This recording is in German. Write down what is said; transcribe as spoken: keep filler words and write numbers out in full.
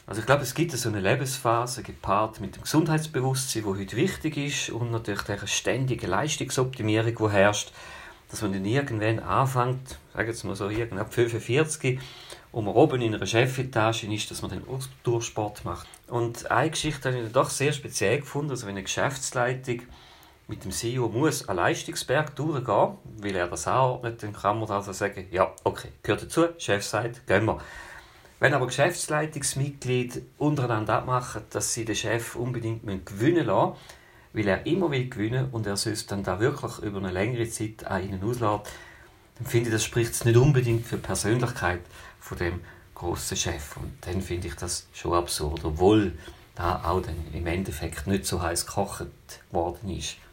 Also ich glaube, es gibt so eine Lebensphase gepaart mit dem Gesundheitsbewusstsein, wo heute wichtig ist, und natürlich der ständigen Leistungsoptimierung, die herrscht, dass man dann irgendwann anfängt, sagen wir mal so, irgendwann ab fünfundvierzig, und man oben in einer Chefetage ist, dass man dann Ausdauersport macht. Und eine Geschichte habe ich dann doch sehr speziell gefunden, also wenn eine Geschäftsleitung mit dem C E O muss einen Leistungsberg durchgehen, weil er das anordnet, dann kann man also sagen, ja, okay, gehört dazu, Chef sagt, gehen wir. Wenn aber Geschäftsleitungsmitglieder untereinander abmachen, dass sie den Chef unbedingt gewinnen lassen müssen, weil er immer will gewinnen und er sonst dann da wirklich über eine längere Zeit an ihnen auslässt, dann finde ich, das spricht nicht unbedingt für die Persönlichkeit von dem grossen Chef. Und dann finde ich das schon absurd, obwohl da auch dann im Endeffekt nicht so heiß gekocht worden ist.